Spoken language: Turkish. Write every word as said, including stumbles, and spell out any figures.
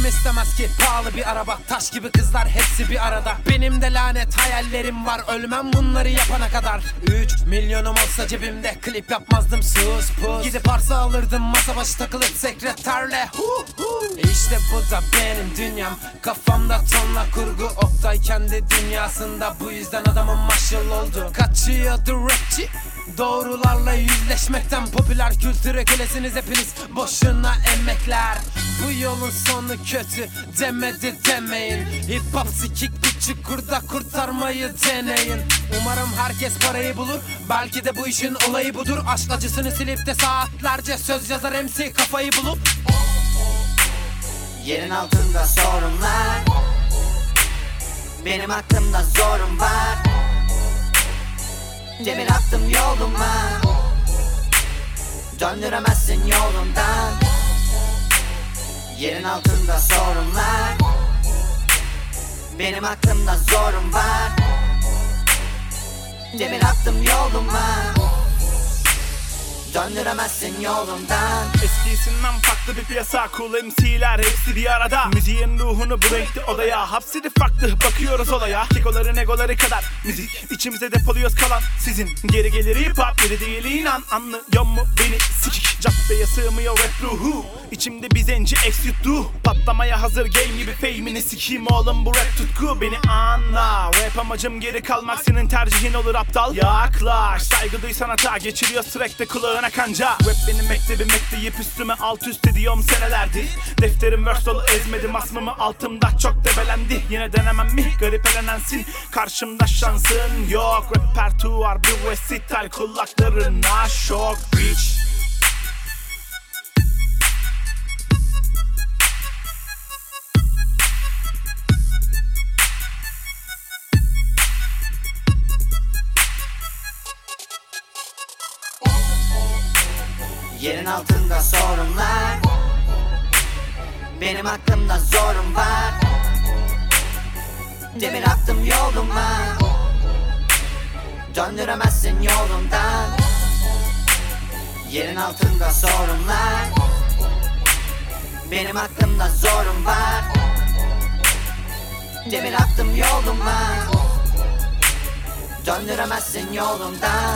Kim istemez ki pahalı bir araba, taş gibi kızlar hepsi bir arada. Benim de lanet hayallerim var, ölmem bunları yapana kadar. Üç milyonum olsa cebimde klip yapmazdım sus pus. Gidip arsa alırdım masa başı takılıp sekreterle. hu hu. İşte bu da benim dünyam, kafamda tonla kurgu. Oktay kendi dünyasında, bu yüzden adamım maşıl oldu. Kaçıyordu rapçi doğrularla yüzleşmekten. Popüler kültüre kölesiniz hepiniz, boşuna emekler. Bu yolun sonu kötü demedi demeyin. Hip hop sikik bir çukurda, kurtarmayı deneyin. Umarım herkes parayı bulur, belki de bu işin olayı budur. Aşk acısını silip de saatlerce söz yazar M C kafayı bulup. Yerin altında sorunlar, benim aklımda zorun var. Demir attım yoluma, döndüremezsin yolundan. Yerin altında sorunlar, benim aklımda zorun var. Demir attım yoluma, döndüremezsin yolundan. Eskisinden farklı bir piyasa, cool M C'ler hepsi bir arada. Müziğin ruhunu bu renkli odaya hapsedip farklı bakıyoruz olaya. Kekoların egoları kadar müzik içimize depoluyoruz kalan. Sizin geri gelir hip hop, geri değil inan. Anlıyor mu beni sikik? Caddeye sığmıyor rap ruhu, İçimde bir zenci ex yuttu. Patlamaya hazır game gibi fame'ini sikeyim oğlum, bu rap tutku beni anla. Rap amacım geri kalmak, senin tercihin olur aptal. Yaklaş, saygı duy sanata, geçiriyor sürekli kulağına kanca. Rap benim mektebim, ekleyip üstüme alt üst ediyorum senelerdir. Defterim verse dolu, ezmedim asmımı altımda çok debelendi. Yine denemem mi garip elenensin, karşımda şansın yok. Repertuar bir resital, kulaklarına şok bitch. Yerin altında sorunlar, benim aklımda zorun var. Demir attım yoluma, döndüremezsin yolundan. Yerin altında sorunlar, benim aklımda zorun var. Demir attım yoluma, döndüremezsin yolundan.